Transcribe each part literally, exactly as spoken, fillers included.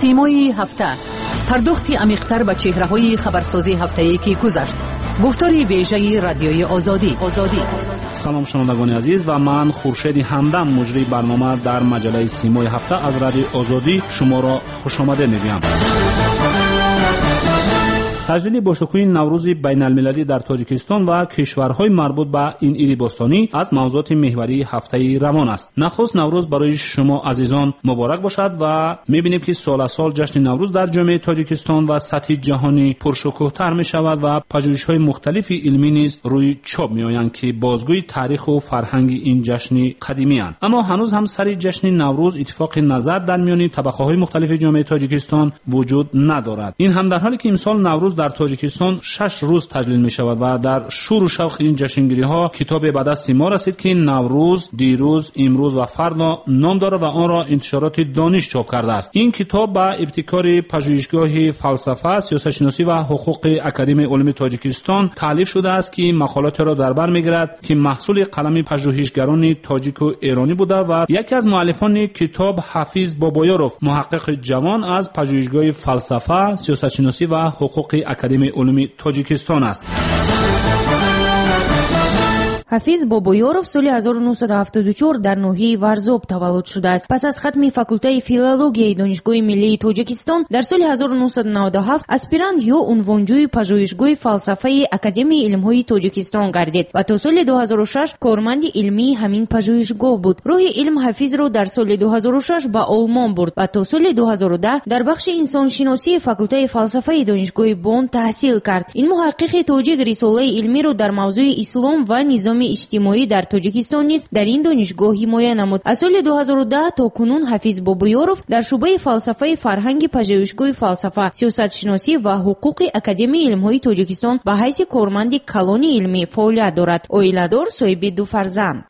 سیمای هفته، پرداختی عمیق‌تر به چهره‌های خبرسازی هفته‌ای که گذشت. گفتاری ویژه رادیوی آزادی. آزادی. سلام شنوندگان عزیز و من خورشید همدم مجری برنامه در مجله سیمای هفته از رادیو آزادی شما را خوش آمده می‌گویم. تجلیل باشکوه نوروز بین المللی در تاجیکستان و کشورهای مربوط به این عید باستانی از موضوعات محوری هفته روان است. نخست نوروز برای شما عزیزان مبارک باشد و می‌بینیم که سال سال جشن نوروز در جامعه تاجیکستان و سطح جهانی پرشکوه‌تر می‌شود و پژوهش‌های مختلف علمی نیز روی چوب می‌آیند که بازگوی تاریخ و فرهنگ این جشن قدیمی اند. اما هنوز هم سر جشن نوروز اتفاق نظر در میان طبقه‌های مختلف جامعه تاجیکستان وجود ندارد. این هم در حالی که امسال نوروز در تاجیکستان شش روز تجلیل می شود و در شور و شوق این جشنگیری ها کتابی به دست ما رسید که نوروز، دیروز، امروز و فردا نام دارد و آن را انتشارات دانش چاپ کرده است. این کتاب به ابتکار پژوهشگاه فلسفه، سیاست شناسی و حقوق اکادمی علوم تاجیکستان تالیف شده است که مقالات را در بر میگیرد که محصول قلم پژوهشگران تاجیک و ایرانی بوده و یکی از مؤلفان کتاب حفیظ بابایاروف، محقق جوان از پژوهشگاه فلسفه، سیاست شناسی و حقوق اکادمی علوم تاجیکستان است. حفیظ بابایاروف سال هزار و نهصد و هفتاد و چهار در ناحیه ورزاب تولد شده است. پس از ختم فاکولته فیلولوژی دانشگاه ملی تاجیکستان در سال هزار و نهصد و نود و هفت اسپیرانت یا عنوانجوی پژوهشگاه فلسفه اکادمی علم‌های تاجیکستان گردید و تا سال دو هزار و شش کارمند علمی همین پژوهشگاه بود. روح علم حفیظ را در سال دو هزار و شش به آلمان برد و تا سال دو هزار و ده در بخش انسان شناسی فاکولته فلسفه دانشگاه بون تحصیل کرد. این محقق تاجیک رساله علمی را در موضوع اسلام و نظام اجتماعی در تاجیکستان نیز در این دانشگاه حمایت نمود. از سال دو هزار و ده تا کنون حفیظ بابایاروف در شعبه فلسفه فرهنگ پژوهشگاه فلسفه، سیاست شناسی و حقوق اکادمی علم‌های تاجیکستان به حیث کارمند کلان علمی فعالیت دارد. عائله‌دار، صاحب دو فرزند.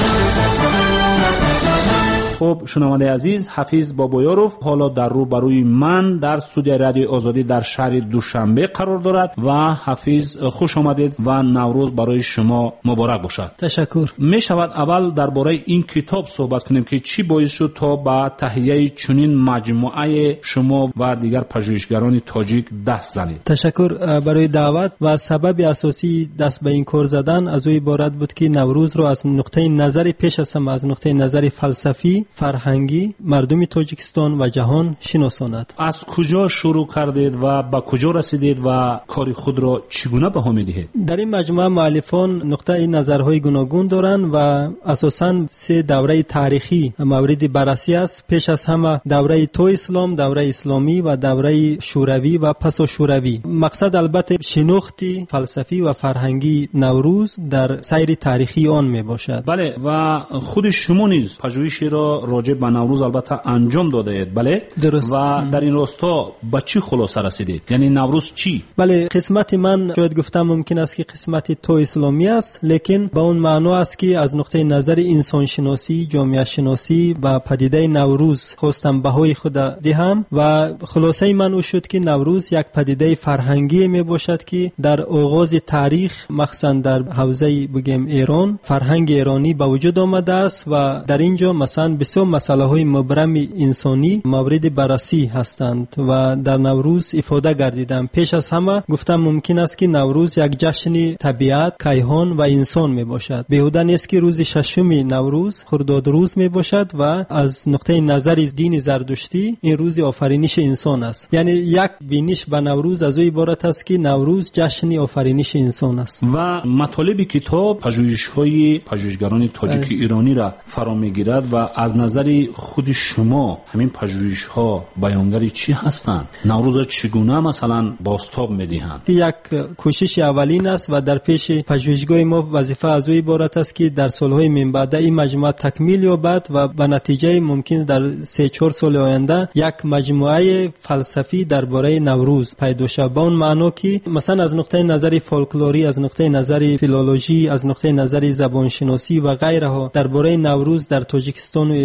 خب شنونده عزیز، حفیظ بابایاروف حالا در رو بروی من در استودیو رادیو آزادی در شهر دوشنبه قرار دارد و حفیظ خوش آمدید و نوروز برای شما مبارک باشد. تشکر. می شود اول درباره این کتاب صحبت کنیم که چی باعث شد تا با تهیه چنین مجموعه شما و دیگر پژوهشگران تاجیک دست زنید؟ تشکر برای دعوت و سبب اساسی دست به این کار زدن از او عبارت بود که نوروز رو از نقطه نظر پیش از همه از نقطه نظر فلسفی، فرهنگی مردم تاجیکستان و جهان شناساند. از کجا شروع کردید و به کجا رسیدید و کار خود را چگونه بها می‌دهید؟ در این مجموعه مؤلفان نقطه نظرهای گوناگون دارند و اساساً سه دوره تاریخی مورد بررسی است. پیش از همه دوره تو اسلام، دوره اسلامی و دوره شوروی و پس از شوروی. مقصد البته شناخت فلسفی و فرهنگی نوروز در سیر تاریخی آن میباشد. بله، و خود شما نیز پژوهشی را راجع به نوروز البته انجام داده اید. بله درست. و در این راستا به چی خلاصه رسیدید؟ یعنی نوروز چی؟ بله، قسمت من شاید گفتم ممکن است که قسمت تو اسلامی است، لیکن با اون معنا است که از نقطه نظر انسان شناسی، جامعه شناسی و پدیده نوروز خواستم بهای خود دهم و خلاصه من او شد که نوروز یک پدیده فرهنگی می باشد که در آغاز تاریخ مخصوصا در حوزه بگیم ایران فرهنگ ایرانی به وجود آمده است و در اینجا مثلا بسیار مسئله های مبرم انسانی مورد بررسی هستند و در نوروز افاده گردیدم. پیش از همه گفتم ممکن است که نوروز یک جشن طبیعت، کیهان و انسان می باشد. بیهوده نیست که روز ششم نوروز خرداد روز می باشد و از نقطه نظر دین زردشتی این روز آفرینش انسان است. یعنی یک بینش به نوروز از او عبارت است که نوروز جشن آفرینش انسان است. و مطالب کتاب پژوهش‌های پژوهشگران تاجیک ایرانی را فرا می‌گیرد و از نظر خود شما همین پژوهش‌ها بیانگر چی هستند؟ نوروز چگونه مثلا بازتاب می‌دهند؟ یک کوشش اولین است و در پیش پژوهشگاه ما وظیفه از او عبارت است که در سال‌های من بعد این مجموعه تکمیل یابد و به نتیجه ممکن در سه چهار سال آینده یک مجموعه فلسفی درباره نوروز پیدا شود. به اون معنا که مثلا از نقطه نظر فولکلوری، از نقطه نظر فیلولوژی، از نقطه نظر زبان شناسی و غیره درباره نوروز در تاجیکستان و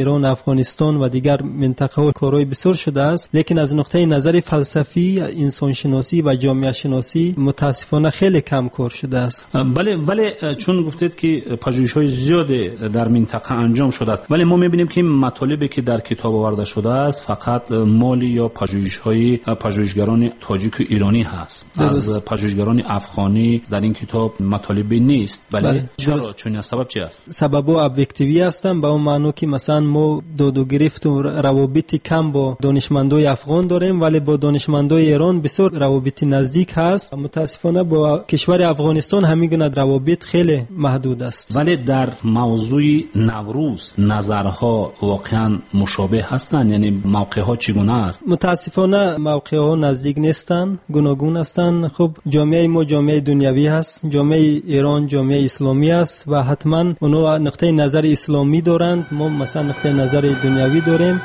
ایران، افغانستان و دیگر منطقه ها کارهای بسیار شده است، لیکن از نقطه نظر فلسفی، انسان شناسی و جامعه شناسی متاسفانه خیلی کم کار شده است. بله، ولی چون گفتید که پژوهش‌های زیادی در منطقه انجام شده است، ولی ما می‌بینیم که مطالبی که در کتاب آورده شده است فقط مالی یا پژوهش‌های پژوهشگران تاجیک و ایرانی هست. از پژوهشگران افغانی در این کتاب مطالبی نیست. بله, بله. چرا؟ چون سبب چی است؟ سبب ابجکتیوی هستن، به اون معنی که مثلا ما داد و گرفت و روابط کم با دانشمندای افغان داریم، ولی با دانشمندای ایران بسیار روابط نزدیک هست. متاسفانه با کشور افغانستان همین گونه روابط خیلی محدود است. ولی در موضوع نوروز نظرها واقعا مشابه هستند، یعنی موقعها چگونه است؟ متاسفانه موقعها نزدیک نیستند، گوناگون هستند. خب جامعه ما جامعه دنیوی هست، جامعه ایران جامعه اسلامی است و حتما اونها نقطه نظر اسلامی دارند، ما مثلا نقطه نظر دنیوی داریم.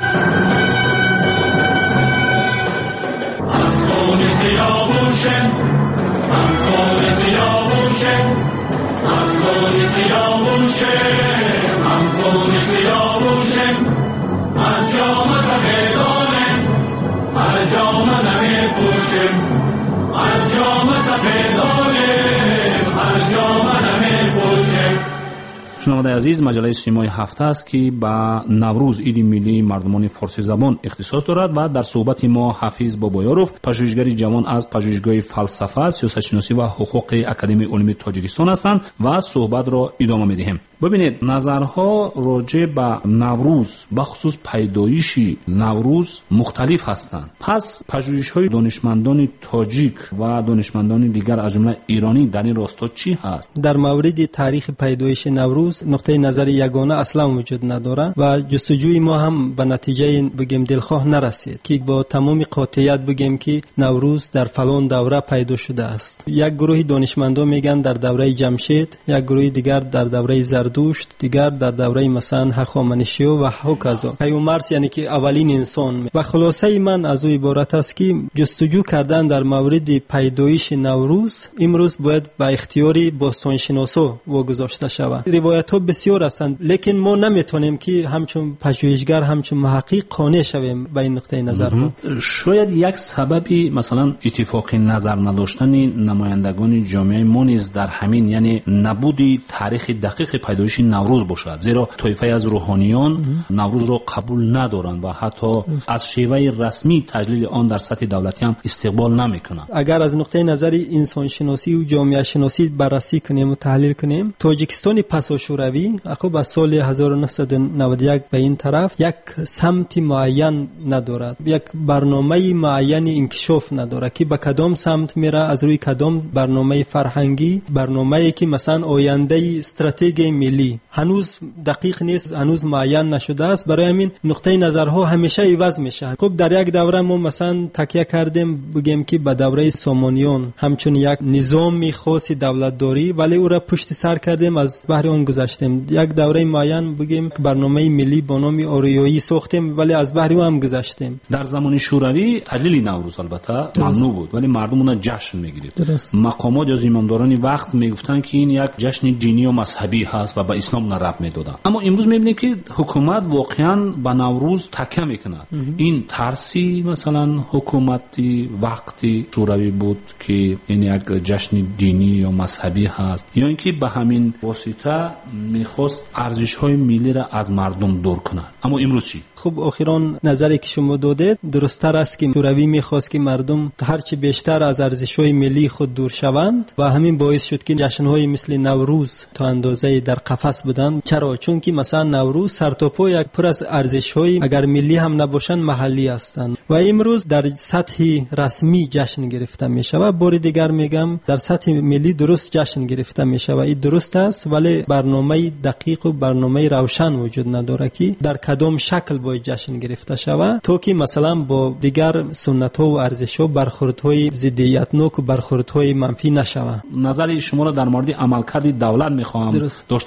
شنوندگان عزیز، مجله سیمای هفته است که با نوروز عید ملی مردمان فارسی زبان اختصاص دارد و در صحبت ما حفیظ بابایاروف، پژوهشگر جوان از پژوهشگاه فلسفه، سیاست شناسی و حقوق اکادمی علوم تاجیکستان هستند و صحبت را ادامه می‌دهیم. ببینید، نظرها راجع به نوروز و خصوص پیدایش نوروز مختلف هستند. پس پژوهش‌های دانشمندان تاجیک و دانشمندان دیگر از جمله ایرانی در این راستا چی هست؟ در مورد تاریخ پیدایش نوروز نقطه نظر یگانه اصلا وجود نداره و جستجوی ما هم به نتیجه بگیم دلخواه نرسید که با تمام قاطعیت بگیم که نوروز در فلان دوره پیدا شده است. یک گروه دانشمندان میگن در دوره جمشید، یک گروه دیگر در دوره زردوشت، دیگر در دوره مثلا هخامنشی و هوکزا. پیامبرس یعنی که اولین انسان. و خلاصه من از او عبارت است که جستجو کردن در مورد پیدایش نوروز امروز باید به اختیار باستانشناسا واگذاشته شود. روایت ها بسیار هستند، لیکن ما نمیتونیم که همچون پژوهشگر همچون محقق قانع شویم به این نقطه نظر ها. شاید یک سببی مثلا اتفاق نظر نداشتن نمایندگان جامعه ما نیز در همین، یعنی نبودی تاریخ دقیق پیدایش نوروز باشد، زیرا طایفه از روحانیان نوروز را قبول ندارند و حتی از شیوه رسمی تجلیل آن در سطح دولتی هم استقبال نمیکنند. اگر از نقطه نظر انسان شناسی و جامعه شناسی بررسی کنیم و تحلیل کنیم، تاجیکستان پس از شوروی خب از سال هزار و نهصد و نود و یک به این طرف یک سمت معین ندارد، یک برنامه معین انکشاف ندارد که به کدام سمت میره، از روی کدام برنامه فرهنگی، برنامه‌ای که مثلا آینده استراتژی ملی هنوز دقیق نیست، هنوز معین نشده است. برای همین نقطه نظرها همیشه عوض میشه. خب در یک دوره ما مثلا تکیه کردیم بگیم که به دوره سامانیان همچون یک نظام خاص دولتداری، ولی او را پشت سر کردیم، از بحر آن گذشتیم. یک دوره معین بگیم برنامه ملی با نام آریایی ساختیم، ولی از بحر او هم گذشتیم. در زمان شوروی تجلیل نوروز البته ممنوع بود، ولی مردم اون جشن میگرفت. مقامات یا زمامداران وقت میگفتن که این یک جشن دینی و مذهبی هست و به اسلام ربط میدادن. اما امروز میبینیم که حکومت واقعا به نوروز تکیه میکنه. این ترسی مثلا حکومتی وقتی شوروی بود که این یک جشن دینی یا مذهبی هست، یا اینکه به همین واسطه میخواست ارزش‌های ملی را از مردم دور کنه. اما امروز چی؟ خب اخیراً نظری که شما دادید درست‌تر است که شوروی میخواست که مردم هرچی بیشتر از ارزش‌های ملی خود دور شوند و همین باعث شد که جشن‌های مثل نوروز تا اندازه در قفس بودن. چرا؟ چون که مثلا نوروز سرتاپا یک پر از ارزش‌های اگر ملی هم نباشند محلی هستند و امروز در سطح رسمی جشن گرفته میشه و بار دیگر میگم در سطح ملی درست جشن گرفته میشه و این درست است، ولی برنامه دقیق و برنامه روشن وجود نداره که در کدام شکل باید جشن گرفته شود تا که مثلا با دیگر سنت‌ها و ارزش‌ها برخوردهای ضدیت‌ناک و برخوردهای منفی نشود. نظر شما را در مورد عملکرد دولت میخوام داشته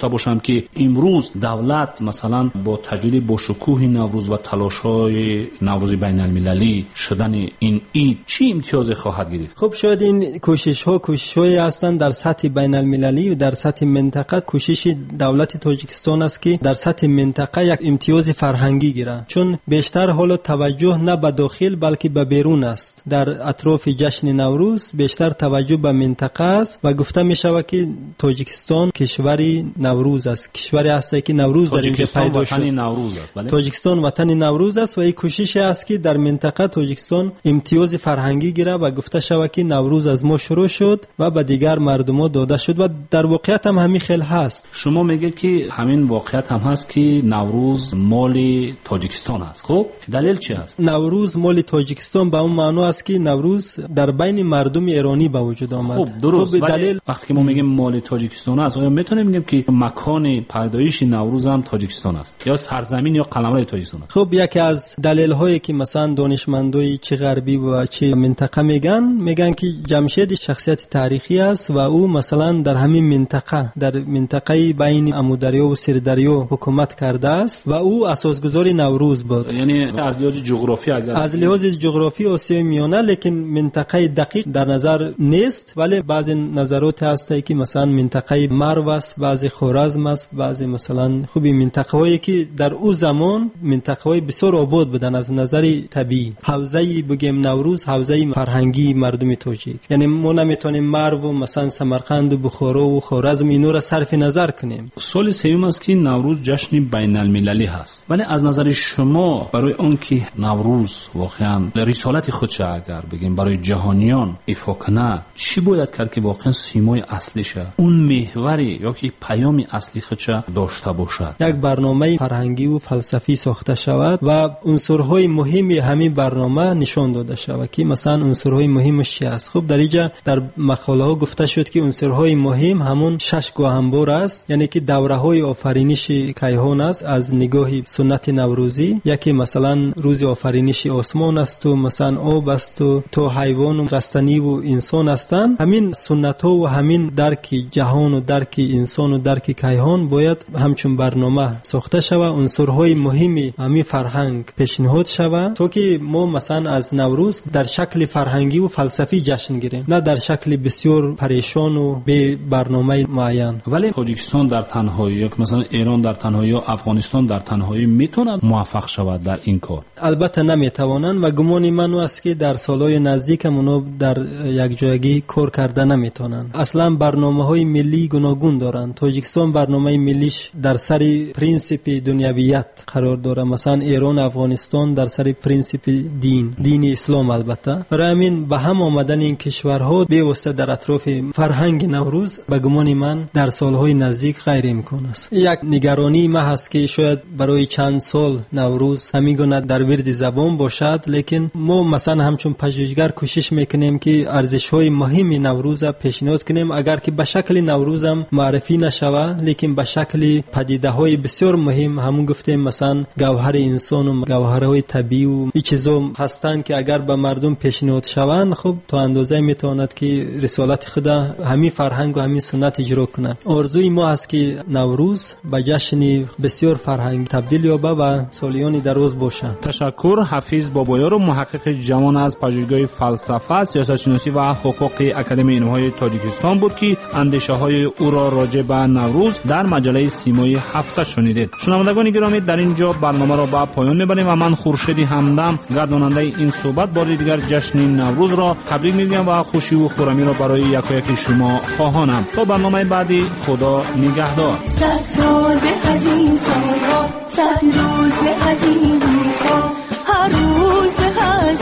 داشته باشم که امروز دولت مثلا با تجلیل با شکوه نوروز و تلاش‌های نوروز بین المللی شدن این عید چی امتیازی خواهد گرفت؟ خب شاید این کوشش ها کوشش های هستند در سطح بین المللی و در سطح منطقه. کوشش دولت تاجیکستان است که در سطح منطقه یک امتیاز فرهنگی گیرد، چون بیشتر حالا توجه نه به داخل بلکه به بیرون است. در اطراف جشن نوروز بیشتر توجه به منطقه است و گفته می شود که تاجیکستان کشوری نوروز است، کشوری است که نوروز در اینجا پیدا شد. نوروز است. بله؟ تاجیکستان وطن نوروز است و این کوشش است که در منطقه تاجیکستان امتیاز فرهنگی گیره و گفته شود که نوروز از ما شروع شد و به دیگر مردم داده شد و در واقعیت هم همین خیلی هست. شما میگید که همین واقعیت هم هست که نوروز مال تاجیکستان است. خب دلیل چی است؟ نوروز مال تاجیکستان به اون معنی است که نوروز در بین مردم ایرانی به وجود آمد. خب درست. خب دلیل وقتی که ما میگیم مال تاجیکستان است، آیا میتونیم بگیم که مکان پیدایش نوروز هم تاجیکستان است یا سرزمین یا قلمرو تاجیکستان است؟ خب یکی از دلیل هایی که مثلا دانشمندای چه غربی و چه منطقه میگن میگن که جمشید شخصیت تاریخی است و او مثلا در همین منطقه در منطقه بین امودریا و سردریا حکومت کرده است و او اساسگذار نوروز بود. یعنی از لحاظ جغرافی اگر از لحاظ جغرافی آسیای میانه، لیکن منطقه دقیق در نظر نیست، ولی بعضی نظرات هسته که مثلا منطقه مرو است، بعضی خوارزم است، بعضی مثلا خوبی منطقه هایی که در او زمان منطقه های بسیار آباد بودن از نظر طبیعی. حوزه بگیم نوروز حوزه فرهنگی مردم تاجیک، یعنی ما نمیتونیم مرو و مثلا سمرقند و بخارا و خوارزم اینو را صرف نظر کنیم. سال سوم است که نوروز جشن بین المللی هست، ولی از نظر شما برای اون که نوروز واقعا رسالت خودش اگر بگیم برای جهانیان ایفا کنه چی باید کرد که واقعا سیمای اصلیش اون محوری یا که پیام اصلی خودش داشته باشد؟ یک برنامه فرهنگی و فلسفی ساخته شود و عنصرهای مهمی همین برنامه نشان داده شود که مثلا عنصرهای مهمش چی است. خب در اینجا در مقاله ها گفته شد که عنصرهای مهم همون شش گوهنبار است، یعنی که دوره های آفرینش کیهان است از نگاه سنت نوروزی. یکی مثلا روز آفرینش آسمان است و مثلا آب است و تو حیوان و رستنی و انسان هستند. همین سنت ها و همین درک جهان و درک انسان و درک کیهان باید همچون برنامه ساخته شود، عنصرهای مهمی همین فرهنگ پیشنهاد شود تا که ما مثلا از نوروز در شکل فرهنگی و فلسفی جشن گیریم، نه در شکل بسیار پریشان و به برنامه معین. ولی تاجیکستان در تنهایی یا مثلا ایران در تنهایی یا افغانستان در تنهایی میتونه موفق شود در این کار؟ البته نمیتوانند و گمان من است که در سالهای نزدیک اونا در یک جایگی کار کرده نمیتونن. اصلا برنامه‌های ملی گوناگون دارن. تاجیکستان برنامه ملیش در سر پرینسیپ دنیویت قرار داره، مثلا ایران افغانستان در سر پرینسیپ دین دین اسلام. البته برای همین به هم آمدن این کشورها به واسطه در اطراف فرهنگ نوروز به گمان من در سالهای نزدیک غیر امکان است. یک نگرانی ما هست که شاید برای چند سال نوروز همین گونه در ورد زبان باشد، لیکن ما مثلا همچون پژوهشگر کوشش میکنیم که ارزش‌های مهم نوروز را پیشنهاد کنیم، اگر که به شکل نوروز هم معرفی نشود لیکن به شکل پدیده‌های بسیار مهم همون گفتیم مثلا گوهر انسان و گوهرهای طبیعی و این چیزا هستند که اگر به مردم پیشنهاد شوند خب تا اندازه میتواند که رسالت خود همین فرهنگ و همین سنت اجرا کنه. آرزوی ما است که نوروز به جشن بسیار فرهنگ تبدیل یابه و سالیانی دراز باشد. تشکر. حفیظ بابایار، محقق جوان از پژوهشگاه فلسفه، سیاستشناسی و حقوق اکادمی علوم‌های تاجیکستان بود که اندیشه‌های او را راجع به نوروز در مجله سیمای هفته شنیدید. شنوندگان گرامی، در اینجا برنامه را به پایان می‌بریم و من خورشید همدم گرداننده این صحبت بار دیگر جشن نوروز را تبریک می‌گویم و خوشی و خرمی را برای یکایک شما خواهانم. تا برنامه بعدی، خدا نگهدار. صد سال به از این سال‌ها، صد روز به از این روزها، هر روز به از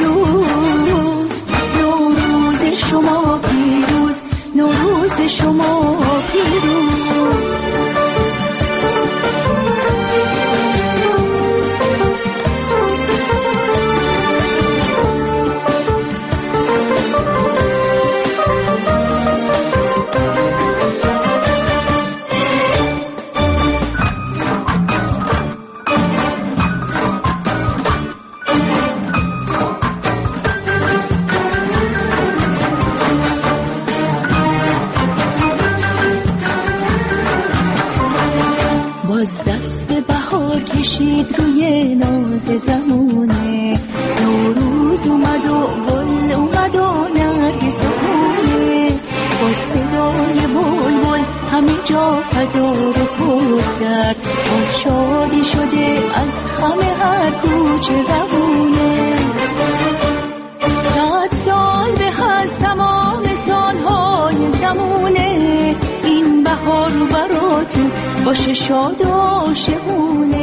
دیروز. نوروز شما پیروز، نوروز شما پیروز. توی ناز زمونه. نوروز اومد و گل اومد و نرگس اومه، با صدای بلبل همه جا فضا رو پر کرد. باز شادی شده از خم هر کوچه روونه. صد سال به از تمام سالهای زمونه، این بهار براتون باشه شاد و شهونه.